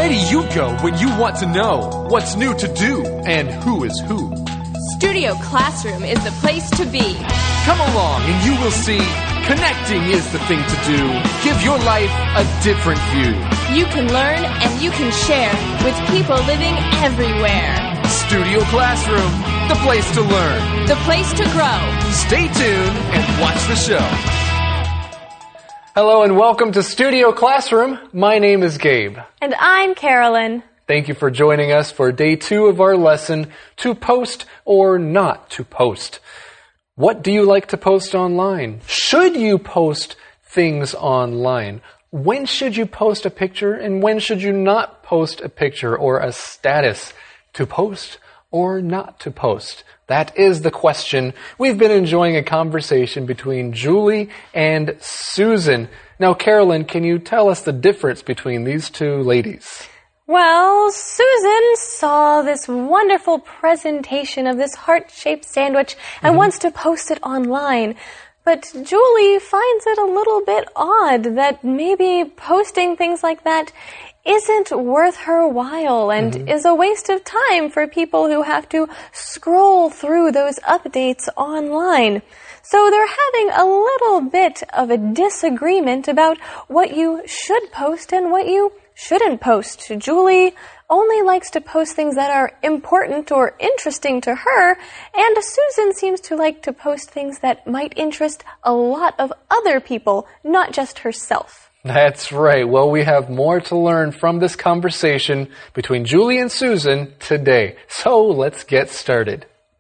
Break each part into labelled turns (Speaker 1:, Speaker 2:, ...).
Speaker 1: Where do you go when you want to know what's new to do and who is who?
Speaker 2: Studio Classroom is the place to be.
Speaker 1: Come along and you will see connecting is the thing to do. Give your life a different view.
Speaker 2: You can learn and you can share with people living everywhere.
Speaker 1: Studio Classroom, the place to learn.
Speaker 2: The place to grow.
Speaker 1: Stay tuned and watch the show. Hello and welcome to Studio Classroom. My name is Gabe.
Speaker 3: And I'm Carolyn.
Speaker 1: Thank you for joining us for day 2 of our lesson, To Post or Not to Post. What do you like to post online? Should you post things online? When should you post a picture and when should you not post a picture or a status? To post or not to post? That is the question. We've been enjoying a conversation between Julie and Susan. Now, Carolyn, can you tell us the difference between these two ladies?
Speaker 3: Well, Susan saw this wonderful presentation of this heart-shaped sandwich and wants to post it online. But Julie finds it a little bit odd that maybe posting things like that isn't worth her while and is a waste of time for people who have to scroll through those updates online. So they're having a little bit of a disagreement about what you should post and what you shouldn't post. Julie only likes to post things that are important or interesting to her, and Susan seems to like to post things that might interest a lot of other people, not just herself.
Speaker 1: That's right. Well, we have more to learn from this conversation between Julie and Susan today. So let's get started.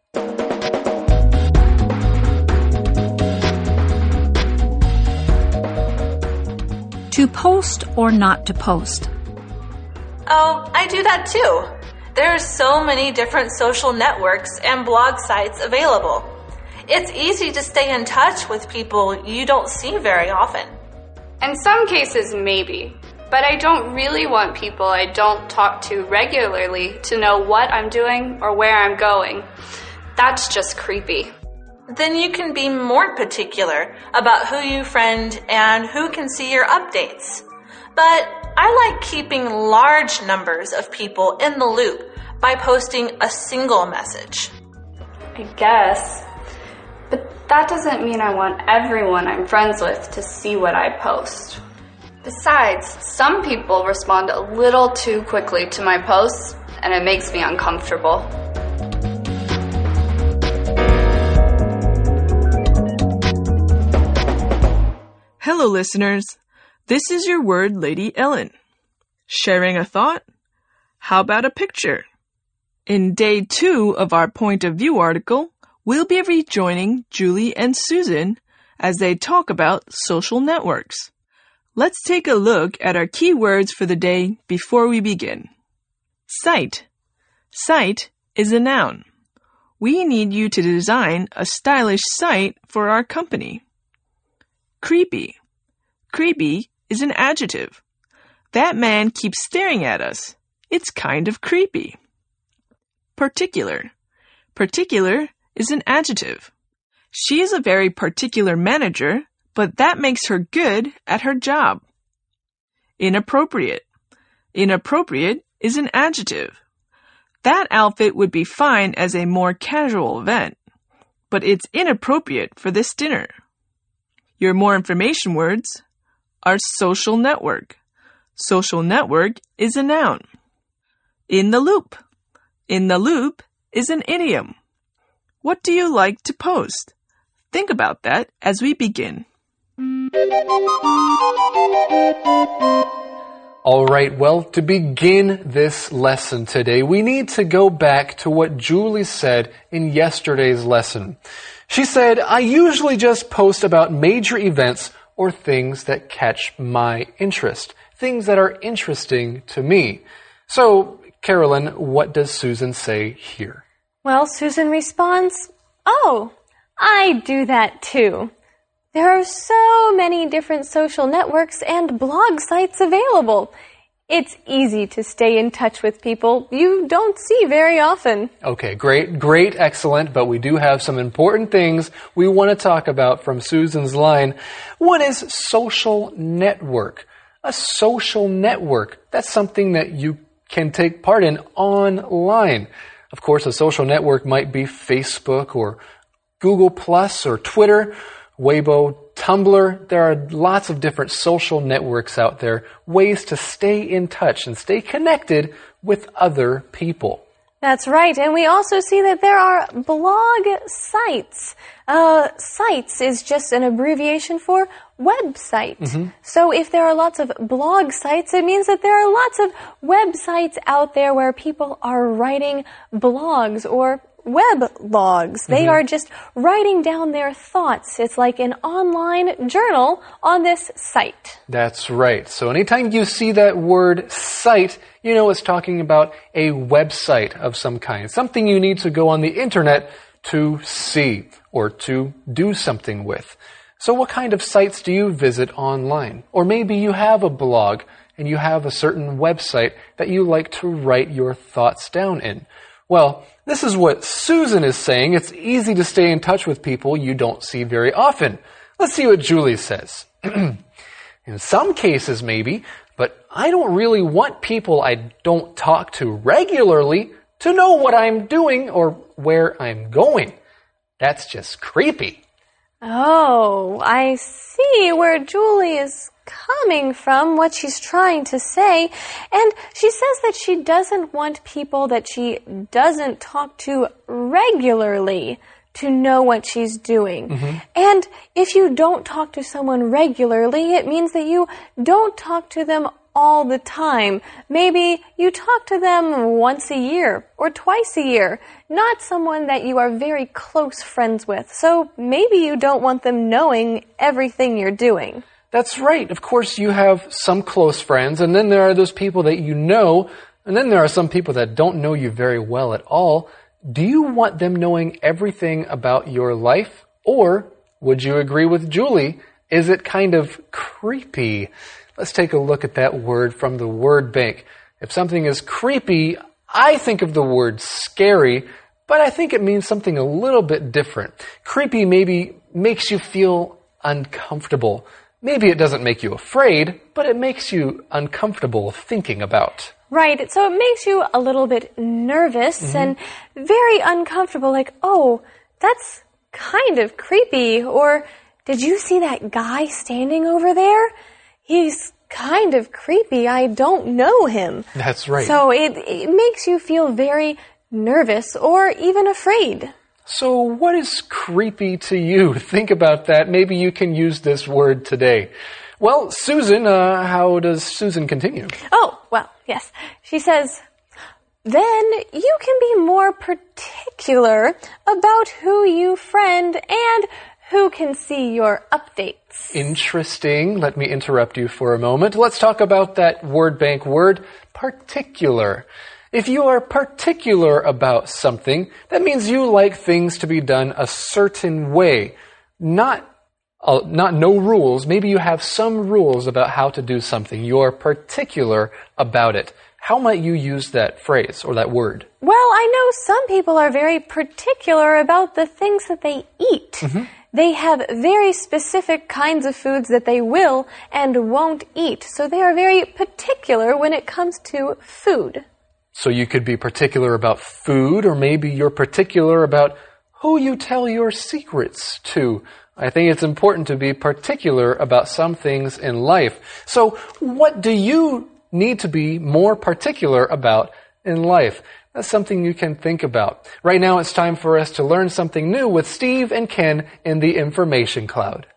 Speaker 4: To post or not to post?
Speaker 5: Oh, I do that too. There are so many different social networks and blog sites available. It's easy to stay in touch with people you don't see very often.
Speaker 6: In some cases, maybe. But I don't really want people I don't talk to regularly to know what I'm doing or where I'm going. That's just creepy.
Speaker 5: Then you can be more particular about who you friend and who can see your updates. But I like keeping large numbers of people in the loop by posting a single message.
Speaker 6: I guess. But that doesn't mean I want everyone I'm friends with to see what I post. Besides, some people respond a little too quickly to my posts, and it makes me uncomfortable.
Speaker 7: Hello, listeners. This is your word lady Ellen. Sharing a thought? How about a picture? In day 2 of our Point of View article, we'll be rejoining Julie and Susan as they talk about social networks. Let's take a look at our key words for the day before we begin. Site. Site is a noun. We need you to design a stylish site for our company. Creepy. Creepy is an adjective. That man keeps staring at us. It's kind of creepy. Particular. Particular is an adjective. She is a very particular manager, but that makes her good at her job. Inappropriate. Inappropriate is an adjective. That outfit would be fine as a more casual event, but it's inappropriate for this dinner. Your more information words are social network. Social network is a noun. In the loop. In the loop is an idiom. What do you like to post? Think about that as we begin.
Speaker 1: All right, well, to begin this lesson today, we need to go back to what Julie said in yesterday's lesson. She said, I usually just post about major events or things that catch my interest, things that are interesting to me. So, Carolyn, what does Susan say here?
Speaker 3: Well, Susan responds, oh, I do that too. There are so many different social networks and blog sites available. It's easy to stay in touch with people you don't see very often.
Speaker 1: Okay, great, excellent, but we do have some important things we want to talk about from Susan's line. One is social network. A social network. That's something that you can take part in online. Of course, a social network might be Facebook or Google Plus or Twitter, Weibo, Tumblr. There are lots of different social networks out there, ways to stay in touch and stay connected with other people.
Speaker 3: That's right, and we also see that there are blog sites. Sites is just an abbreviation for website. So if there are lots of blog sites, it means that there are lots of websites out there where people are writing blogs or weblogs. They are just writing down their thoughts. It's like an online journal on this site.
Speaker 1: That's right. So anytime you see that word site, you know it's talking about a website of some kind. Something you need to go on the internet to see or to do something with. So what kind of sites do you visit online? Or maybe you have a blog and you have a certain website that you like to write your thoughts down in. Well, this is what Susan is saying. It's easy to stay in touch with people you don't see very often. Let's see what Julie says. In some cases, maybe, but I don't really want people I don't talk to regularly to know what I'm doing or where I'm going. That's just creepy.
Speaker 3: Oh, I see where Julie is coming from, what she's trying to say. And she says that she doesn't want people that she doesn't talk to regularly to know what she's doing. And if you don't talk to someone regularly, it means that you don't talk to them all the time. Maybe you talk to them once a year or twice a year, not someone that you are very close friends with. So maybe you don't want them knowing everything you're doing.
Speaker 1: That's right. Of course, you have some close friends, and then there are those people that you know, and then there are some people that don't know you very well at all. Do you want them knowing everything about your life? Or, would you agree with Julie, is it kind of creepy? Let's take a look at that word from the word bank. If something is creepy, I think of the word scary, but I think it means something a little bit different. Creepy maybe makes you feel uncomfortable. Maybe it doesn't make you afraid, but it makes you uncomfortable thinking about.
Speaker 3: Right, so it makes you a little bit nervous and very uncomfortable, like, oh, that's kind of creepy. Or, did you see that guy standing over there? He's kind of creepy. I don't know him.
Speaker 1: That's right.
Speaker 3: So it makes you feel very nervous or even afraid.
Speaker 1: So what is creepy to you? Think about that. Maybe you can use this word today. Well, Susan, how does Susan continue?
Speaker 3: Oh, well, yes. She says, then you can be more particular about who you friend and who can see your updates.
Speaker 1: Interesting. Let me interrupt you for a moment. Let's talk about that word bank word, particular. If you are particular about something, that means you like things to be done a certain way. Not no rules. Maybe you have some rules about how to do something. You're particular about it. How might you use that phrase or that word?
Speaker 3: Well, I know some people are very particular about the things that they eat. They have very specific kinds of foods that they will and won't eat. So they are very particular when it comes to food.
Speaker 1: So you could be particular about food, or maybe you're particular about who you tell your secrets to. I think it's important to be particular about some things in life. So what do you need to be more particular about in life? That's something you can think about. Right now it's time for us to learn something new with Steve and Ken in the Information Cloud.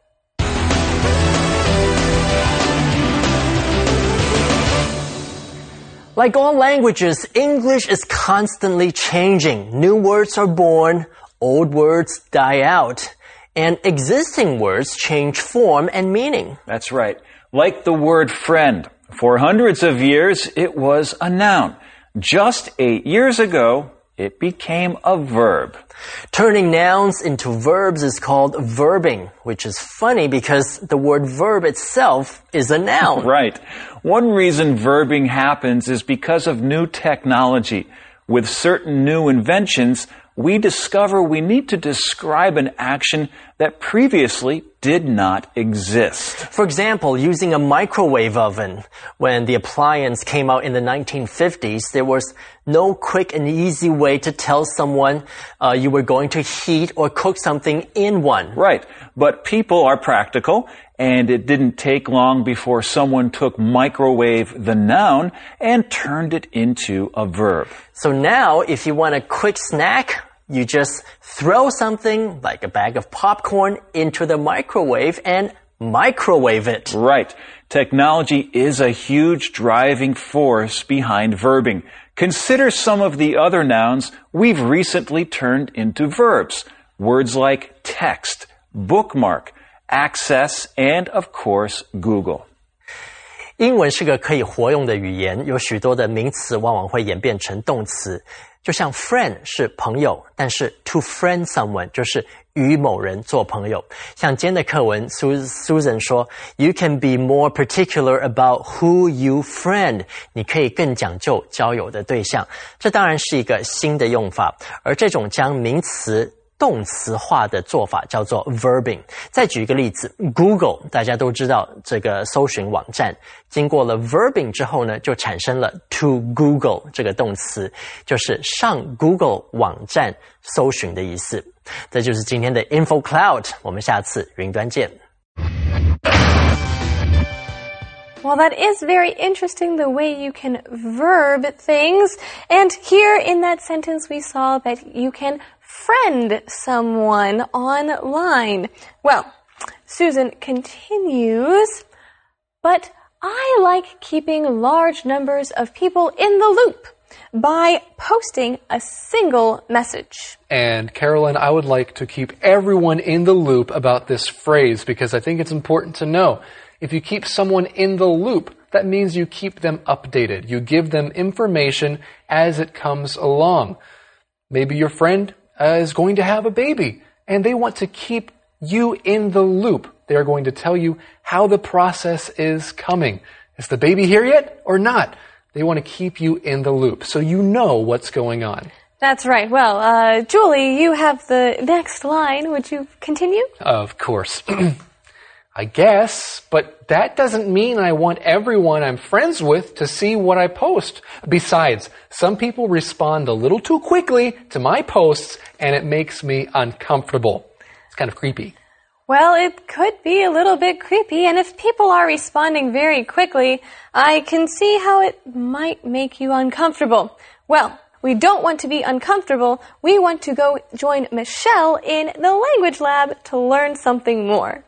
Speaker 8: Like all languages, English is constantly changing. New words are born, old words die out, and existing words change form and meaning.
Speaker 9: That's right. Like the word friend. For hundreds of years, it was a noun. Just 8 years ago, it became a verb.
Speaker 8: Turning nouns into verbs is called verbing, which is funny because the word verb itself is a noun.
Speaker 9: Right. One reason verbing happens is because of new technology. With certain new inventions, we discover we need to describe an action that previously did not exist.
Speaker 8: For example, using a microwave oven. When the appliance came out in the 1950s, there was no quick and easy way to tell someone you were going to heat or cook something in one.
Speaker 9: Right. But people are practical, and it didn't take long before someone took microwave, the noun, and turned it into a verb.
Speaker 8: So now, if you want a quick snack, you just throw something like a bag of popcorn into the microwave and microwave it.
Speaker 9: Right. Technology is a huge driving force behind verbing. Consider some of the other nouns we've recently turned into verbs. Words like text, bookmark, access, and of course, Google.
Speaker 8: 英文是个可以活用的语言，有许多的名词往往会演变成动词。就像 friend 是朋友，但是 to friend someone 就是与某人做朋友。像今天的课文 Susan 说 You can be more particular about who you friend 你可以更讲究交友的对象。这当然是一个新的用法，而这种将名词动词化的做法叫做 verbing。再举一个例子 Google 大家都知道这个搜寻网站，经过了 verbing 之后呢，就产生了 to Google 这个动词，就是上 Google 网站搜寻的意思。这就是今天的 Info Cloud， 我们下次云端见。
Speaker 3: Well, that is very interesting, the way you can verb things. And here in that sentence, we saw that you can friend someone online. Well, Susan continues, but I like keeping large numbers of people in the loop by posting a single message.
Speaker 1: And Carolyn, I would like to keep everyone in the loop about this phrase because I think it's important to know. If you keep someone in the loop, that means you keep them updated. You give them information as it comes along. Maybe your friend is going to have a baby, and they want to keep you in the loop. They are going to tell you how the process is coming. Is the baby here yet or not? They want to keep you in the loop, so you know what's going on.
Speaker 3: That's right. Well, Julie, you have the next line. Would you continue?
Speaker 1: Of course. I guess, but that doesn't mean I want everyone I'm friends with to see what I post. Besides, some people respond a little too quickly to my posts, and it makes me uncomfortable. It's kind of creepy.
Speaker 3: Well, it could be a little bit creepy, and if people are responding very quickly, I can see how it might make you uncomfortable. Well, we don't want to be uncomfortable. We want to go join Michelle in the language lab to learn something more.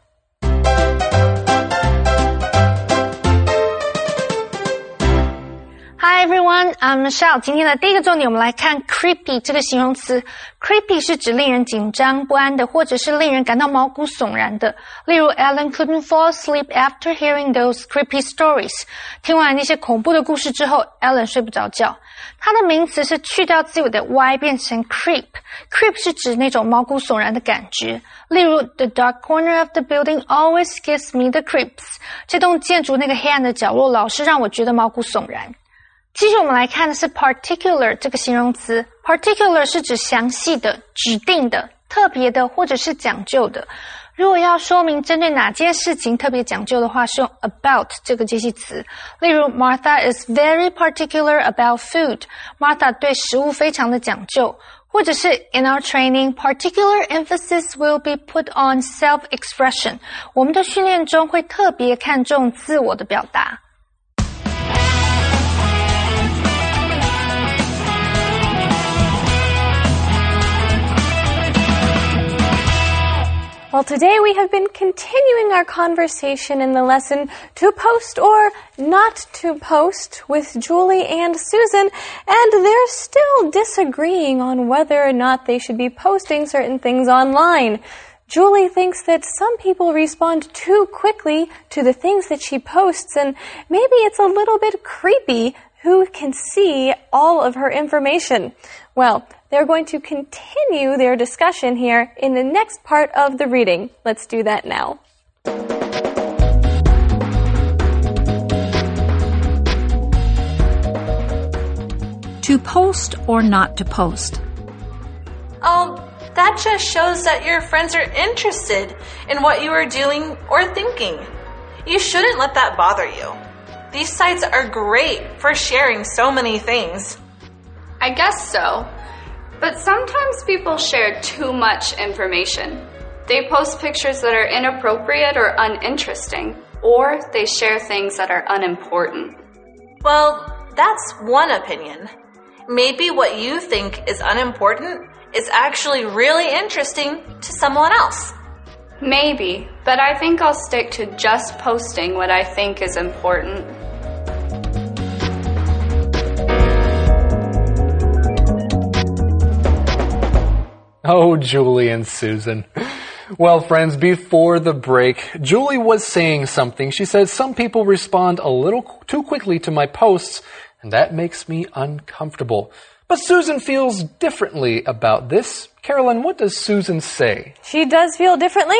Speaker 10: Hi everyone, I'm Michelle. 今天的第一个重点，我们来看 creepy 这个形容词。Creepy 是指令人紧张不安的，或者是令人感到毛骨悚然的。例如 Ellen couldn't fall asleep after hearing those creepy stories. 听完那些恐怖的故事之后 Ellen 睡不着觉。它的名词是去掉字尾的 y 变成 creep. Creep 是指那种毛骨悚然的感觉。例如 The dark corner of the building always gives me the creeps. 这栋建筑那个黑暗的角落老是让我觉得毛骨悚然。继续我们来看的是 particular 这个形容词。particular 是指详细的、指定的、特别的或者是讲究的。如果要说明针对哪件事情特别讲究的话，是用 about 这个介系词。例如 Martha is very particular about food. Martha 对食物非常的讲究。或者是 in our training, particular emphasis will be put on self-expression. 我们的训练中会特别看重自我的表达。
Speaker 3: Well, today we have been continuing our conversation in the lesson to post or not to post with Julie and Susan, and they're still disagreeing on whether or not they should be posting certain things online. Julie thinks that some people respond too quickly to the things that she posts, and maybe it's a little bit creepy who can see all of her information. Well, they're going to continue their discussion here in the next part of the reading. Let's do that now.
Speaker 4: To post or not to post.
Speaker 5: Oh, that that just shows that your friends are interested in what you are doing or thinking. You shouldn't let that bother you. These sites are great for sharing so many things.
Speaker 6: I guess so. But sometimes people share too much information. They post pictures that are inappropriate or uninteresting, or they share things that are unimportant.
Speaker 5: Well, that's one opinion. Maybe what you think is unimportant is actually really interesting to someone else.
Speaker 6: Maybe, but I think I'll stick to just posting what I think is important.
Speaker 1: Oh, Julie and Susan. Well, friends, before the break, Julie was saying something. She said, some people respond a little too quickly to my posts, and that makes me uncomfortable. But Susan feels differently about this. Carolyn, what does Susan say?
Speaker 3: She does feel differently?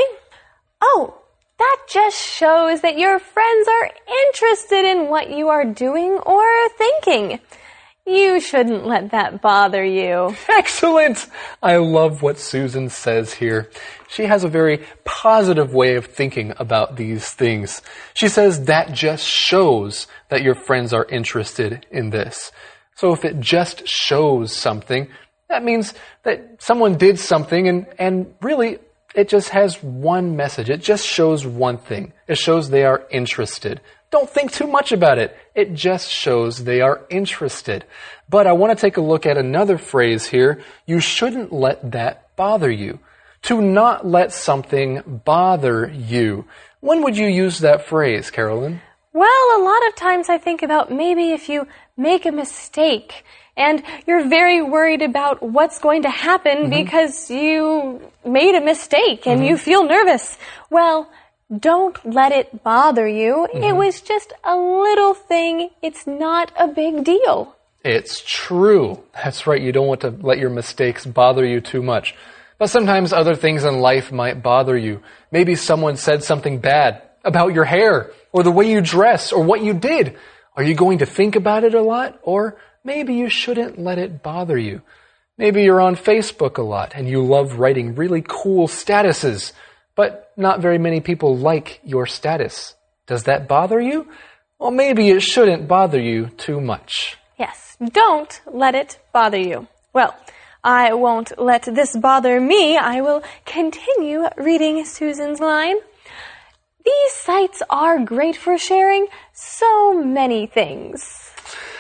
Speaker 3: Oh, that just shows that your friends are interested in what you are doing or thinking. You shouldn't let that bother you.
Speaker 1: Excellent! I love what Susan says here. She has a very positive way of thinking about these things. She says that just shows that your friends are interested in this. So if it just shows something, that means that someone did something and really it just has one message. It just shows one thing. It shows they are interested. Don't think too much about it. It just shows they are interested. But I want to take a look at another phrase here. You shouldn't let that bother you. To not let something bother you. When would you use that phrase, Carolyn?
Speaker 3: Well, a lot of times I think about maybe if you make a mistake and you're very worried about what's going to happen because you made a mistake and you feel nervous. Well, don't let it bother you. It was just a little thing. It's not a big deal.
Speaker 1: It's true. That's right. You don't want to let your mistakes bother you too much. But sometimes other things in life might bother you. Maybe someone said something bad about your hair or the way you dress or what you did. Are you going to think about it a lot? Or maybe you shouldn't let it bother you. Maybe you're on Facebook a lot and you love writing really cool statuses, but not very many people like your status. Does that bother you? Well, maybe it shouldn't bother you too much.
Speaker 3: Yes, don't let it bother you. Well, I won't let this bother me. I will continue reading Susan's line. These sites are great for sharing so many things.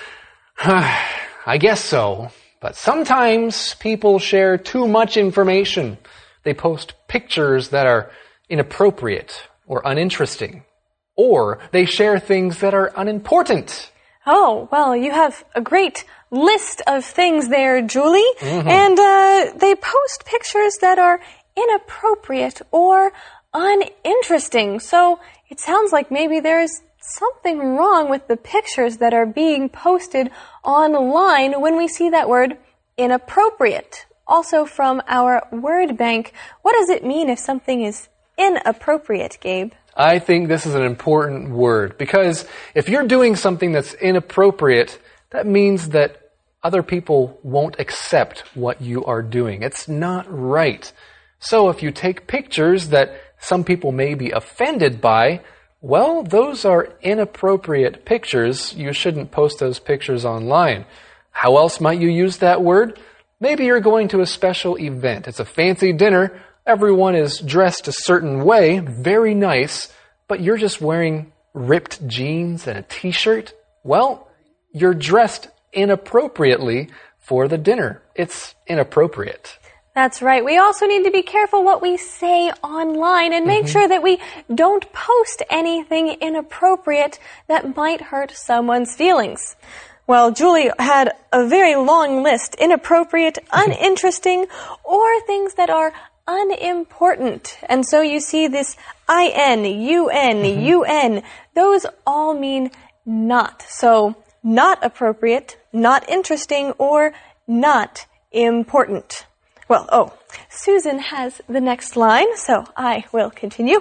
Speaker 1: I guess so. But sometimes people share too much information. They post pictures that are inappropriate or uninteresting. Or they share things that are unimportant.
Speaker 3: Oh, well, you have a great list of things there, Julie. And they post pictures that are inappropriate or uninteresting. So it sounds like maybe there's something wrong with the pictures that are being posted online when we see that word inappropriate. Also from our word bank, what does it mean if something is inappropriate, Gabe?
Speaker 1: I think this is an important word because if you're doing something that's inappropriate, that means that other people won't accept what you are doing. It's not right. So if you take pictures that some people may be offended by, well, those are inappropriate pictures. You shouldn't post those pictures online. How else might you use that word? Maybe you're going to a special event. It's a fancy dinner. Everyone is dressed a certain way, very nice, but you're just wearing ripped jeans and a t-shirt. Well, you're dressed inappropriately for the dinner. It's inappropriate.
Speaker 3: That's right. We also need to be careful what we say online and make sure that we don't post anything inappropriate that might hurt someone's feelings. Well, Julie had a very long list. Inappropriate, uninteresting, or things that are unimportant. And so you see this I-N, U-N, U-N. Those all mean not. So not appropriate, not interesting, or not important. Well, Susan has the next line, so I will continue.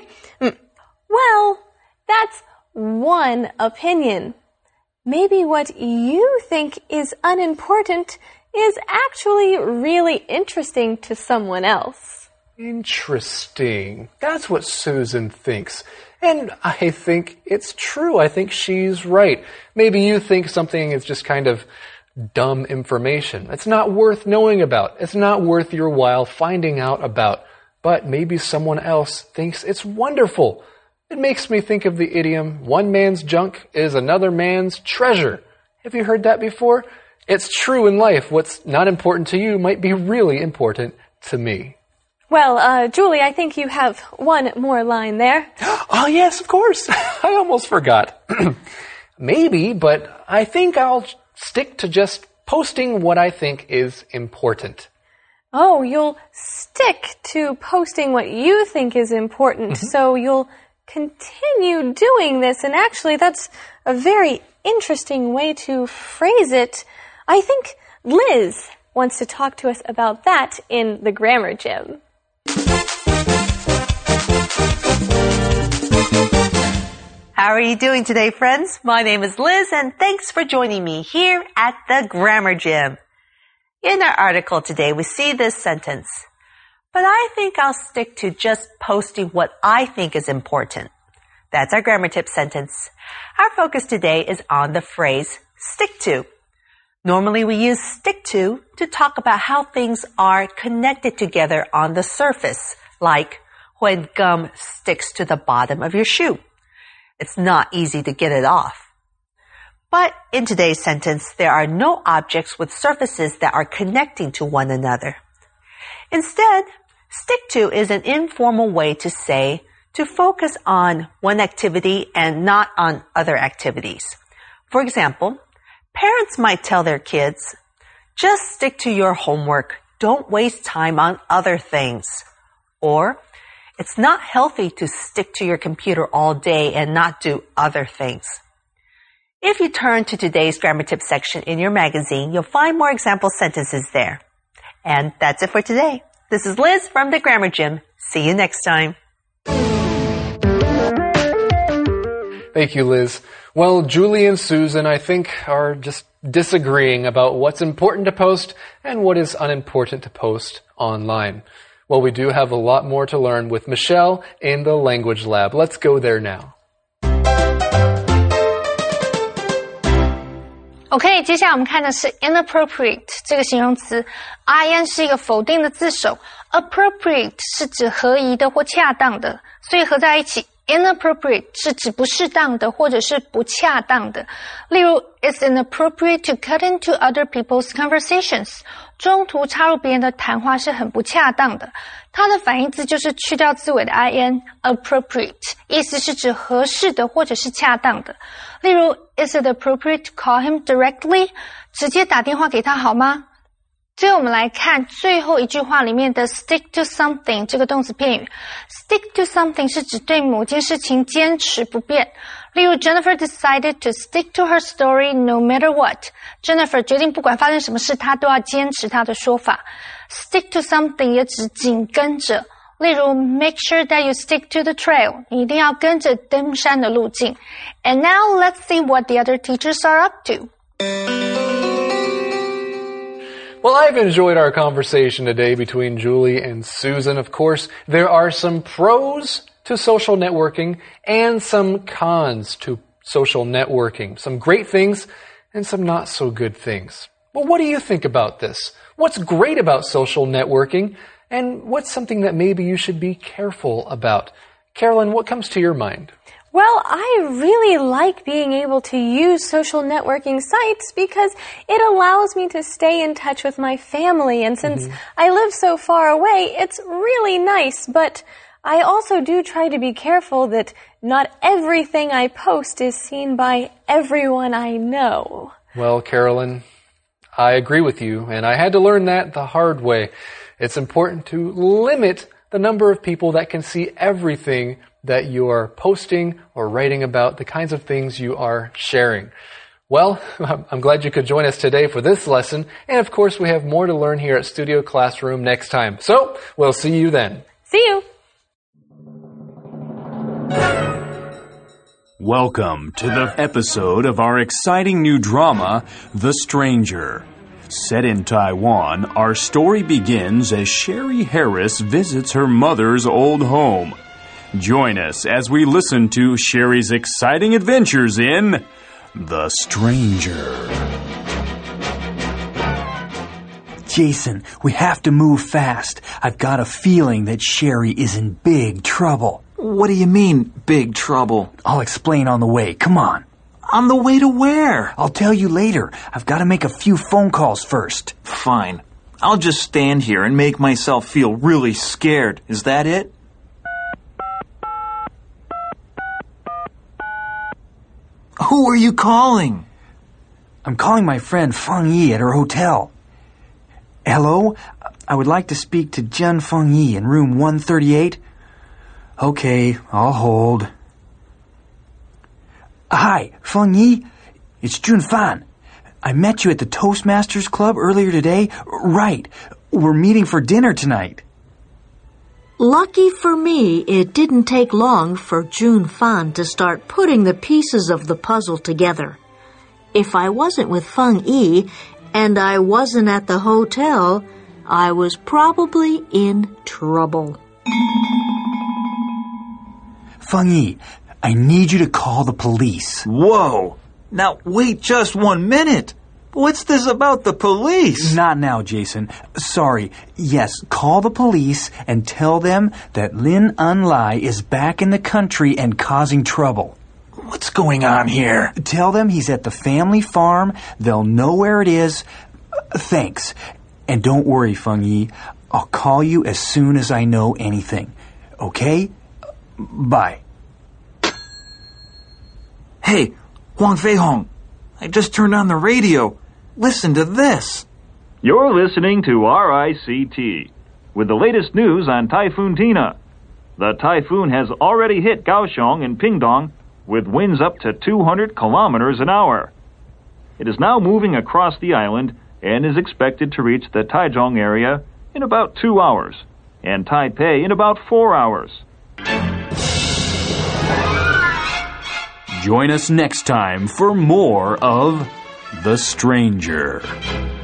Speaker 3: Well, that's one opinion. Maybe what you think is unimportant is actually really interesting to someone else.
Speaker 1: Interesting. That's what Susan thinks. And I think it's true. I think she's right. Maybe you think something is just kind of dumb information. It's not worth knowing about. It's not worth your while finding out about. But maybe someone else thinks it's wonderful. It makes me think of the idiom, one man's junk is another man's treasure. Have you heard that before? It's true in life. What's not important to you might be really important to me.
Speaker 3: Well, Julie, I think you have one more line there.
Speaker 1: Oh, yes, of course. I almost forgot. Maybe, but I think I'll stick to just posting what I think is important.
Speaker 3: Oh, you'll stick to posting what you think is important, so you'll continue doing this, and actually that's a very interesting way to phrase it. I think Liz wants to talk to us about that in the Grammar Gym.
Speaker 11: How are you doing today, friends? My name is Liz, and thanks for joining me here at the Grammar Gym. In our article today, we see this sentence, but I think I'll stick to just posting what I think is important. That's our grammar tip sentence. Our focus today is on the phrase stick to. Normally we use stick to talk about how things are connected together on the surface, like when gum sticks to the bottom of your shoe. It's not easy to get it off. But in today's sentence, there are no objects with surfaces that are connecting to one another. Instead, stick to is an informal way to say to focus on one activity and not on other activities. For example, parents might tell their kids, just stick to your homework. Don't waste time on other things. Or, it's not healthy to stick to your computer all day and not do other things. If you turn to today's grammar tip section in your magazine, you'll find more example sentences there. And that's it for today. This is Liz from the Grammar Gym. See you next time.
Speaker 1: Thank you, Liz. Well, Julie and Susan, I think, are just disagreeing about what's important to post and what is unimportant to post online. Well, we do have a lot more to learn with Michelle in the Language Lab. Let's go there now.
Speaker 10: OK， 接下来我们看的是 inappropriate 这个形容词 ，in 是一个否定的字首 ，appropriate 是指合宜的或恰当的，所以合在一起 ，inappropriate 是指不适当的或者是不恰当的。例如 ，It's inappropriate to cut into other people's conversations。中途插入别人的谈话是很不恰当的。它的反义字就是去掉字尾的 in，appropriate， 意思是指合适的或者是恰当的。例如 ，Is it appropriate to call him directly？ 直接打电话给他好吗？最后我们来看最后一句话里面的 stick to something 这个动词片语。stick to something 是指对某件事情坚持不变。例如 Jennifer decided to stick to her story no matter what. Jennifer 决定不管发生什么事，她都要坚持她的说法。stick to something 也指紧跟着。例如 make sure that you stick to the trail. 你一定要跟着登山的路径。And now let's see what the other teachers are up to.
Speaker 1: Well, I've enjoyed our conversation today between Julie and Susan. Of course, there are some pros to social networking and some cons to social networking. Some great things and some not so good things. Well, what do you think about this? What's great about social networking? And what's something that maybe you should be careful about? Carolyn, what comes to your mind?
Speaker 3: Well, I really like being able to use social networking sites because it allows me to stay in touch with my family. And since I live so far away, it's really nice. But I also do try to be careful that not everything I post is seen by everyone I know.
Speaker 1: Well, Carolyn, I agree with you, and I had to learn that the hard way. It's important to limit the number of people that can see everything that you are posting or writing about, the kinds of things you are sharing. Well, I'm glad you could join us today for this lesson, and of course we have more to learn here at Studio Classroom next time. So, we'll see you then.
Speaker 3: See you!
Speaker 12: Welcome to the episode of our exciting new drama, The Stranger. Set in Taiwan, our story begins as Sherry Harris visits her mother's old home. Join us as we listen to Sherry's exciting adventures in The Stranger.
Speaker 13: Jason, we have to move fast. I've got a feeling that Sherry is in big trouble.
Speaker 14: What do you mean, big trouble?
Speaker 13: I'll explain on the way. Come on.
Speaker 14: On the way to where?
Speaker 13: I'll tell you later. I've got to make a few phone calls first.
Speaker 14: Fine. I'll just stand here and make myself feel really scared. Is that it? Who are you calling?
Speaker 13: I'm calling my friend Feng Yi at her hotel. Hello? I would like to speak to Jen Feng Yi in room 138. Okay, I'll hold. Hi, Feng Yi. It's Jun Fan. I met you at the Toastmasters Club earlier today. Right. We're meeting for dinner tonight.
Speaker 15: Lucky for me, it didn't take long for Jun Fan to start putting the pieces of the puzzle together. If I wasn't with Feng Yi and I wasn't at the hotel, I was probably in trouble.
Speaker 13: Feng Yi, I need you to call the police.
Speaker 14: Whoa! Now, wait just 1 minute. What's this about the police?
Speaker 13: Not now, Jason. Sorry. Yes, call the police and tell them that Lin Enlai is back in the country and causing trouble.
Speaker 14: What's going on here?
Speaker 13: Tell them he's at the family farm. They'll know where it is. Thanks. And don't worry, Feng Yi. I'll call you as soon as I know anything. Okay? Bye.
Speaker 14: Hey, Huang Feihong. I just turned on the radio. Listen to this.
Speaker 9: You're listening to RICT with the latest news on Typhoon Tina. The typhoon has already hit Kaohsiung and Pingdong with winds up to 200 kilometers an hour. It is now moving across the island and is expected to reach the Taichung area in about 2 hours and Taipei in about 4 hours.
Speaker 12: Join us next time for more of The Stranger.